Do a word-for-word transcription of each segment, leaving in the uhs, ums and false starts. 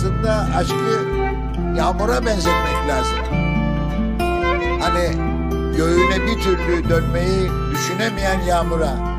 aslında aşkı yağmura benzetmek lazım. Hani göğüne bir türlü dönmeyi düşünemeyen yağmura.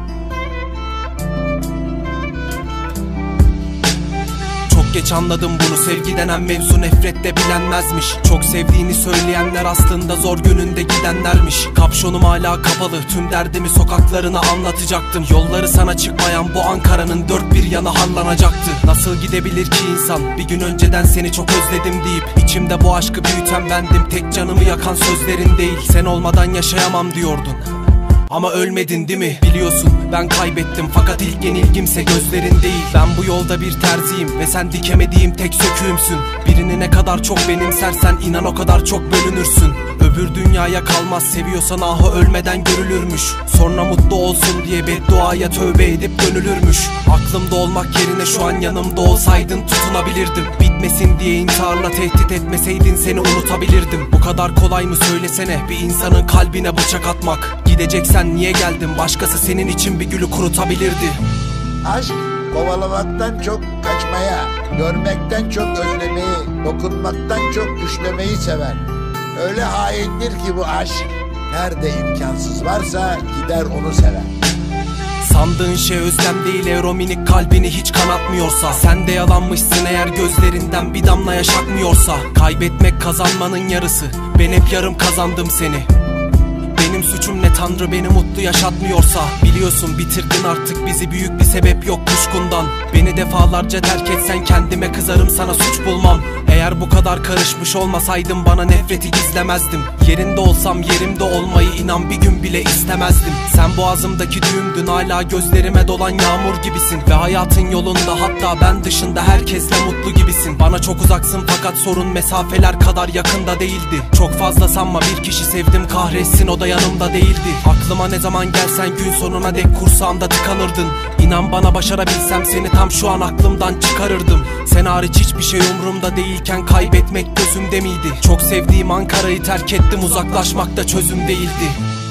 Çok geç anladım bunu, sevgi denen mevzu nefrette bilenmezmiş. Çok sevdiğini söyleyenler aslında zor gününde gidenlermiş. Kapşonum hala kapalı, tüm derdimi sokaklarına anlatacaktım. Yolları sana çıkmayan bu Ankara'nın dört bir yanı harlanacaktı. Nasıl gidebilir ki insan bir gün önceden seni çok özledim deyip içimde bu aşkı büyüten bendim, tek canımı yakan sözlerin değil. Sen olmadan yaşayamam diyordun ama ölmedin değil mi? Biliyorsun ben kaybettim fakat ilk yenilgimse gözlerin değil. Ben bu yolda bir terziyim ve sen dikemediğim tek söküğümsün. Birini ne kadar çok benimsersen inan o kadar çok bölünürsün. Öbür dünyaya kalmaz, seviyorsan ahı ölmeden görülürmüş. Sonra mutlu olsun diye bedduaya tövbe edip dönülürmüş. Aklımda olmak yerine şu an yanımda olsaydın tutunabilirdim. Bitmesin diye intiharla tehdit etmeseydin seni unutabilirdim. Bu kadar kolay mı söylesene bir insanın kalbine bıçak atmak? Gideceksen niye geldin, başkası senin için bir gülü kurutabilirdi. Aşk kovalamaktan çok kaçmaya, görmekten çok özlemeyi, dokunmaktan çok düşlemeyi sever. Öyle haindir ki bu aşk, nerede imkansız varsa gider onu sever. Sandığın şey özlem değil eğer o minik kalbini hiç kanatmıyorsa. Sen de yalanmışsın eğer gözlerinden bir damla yaş akmıyorsa. Kaybetmek kazanmanın yarısı, ben hep yarım kazandım seni. Benim suçum ne, Tanrı beni mutlu yaşatmıyorsa. Biliyorsun bitirdin artık bizi, büyük bir sebep yok kuşkundan. Beni defalarca terk etsen kendime kızarım, sana suç bulmam. Eğer bu kadar karışmış olmasaydım bana nefreti gizlemezdim. Yerinde olsam yerimde olmayı inan bir gün bile istemezdim. Sen boğazımdaki düğümdün, hala gözlerime dolan yağmur gibisin. Ve hayatın yolunda hatta ben dışında herkesle mutlu gibisin. Bana çok uzaksın fakat sorun mesafeler kadar yakında değildi. Çok fazla sanma, bir kişi sevdim kahretsin, o da yanımda değildi. Aklıma ne zaman gelsen gün sonuna dek kursağımda tıkanırdın. İnan bana başarabilsem seni tam şu an aklımdan çıkarırdım. Sen hariç hiçbir şey umurumda değilken kaybetmek gözümde miydi? Çok sevdiğim Ankara'yı terk ettim, uzaklaşmak da çözüm değildi.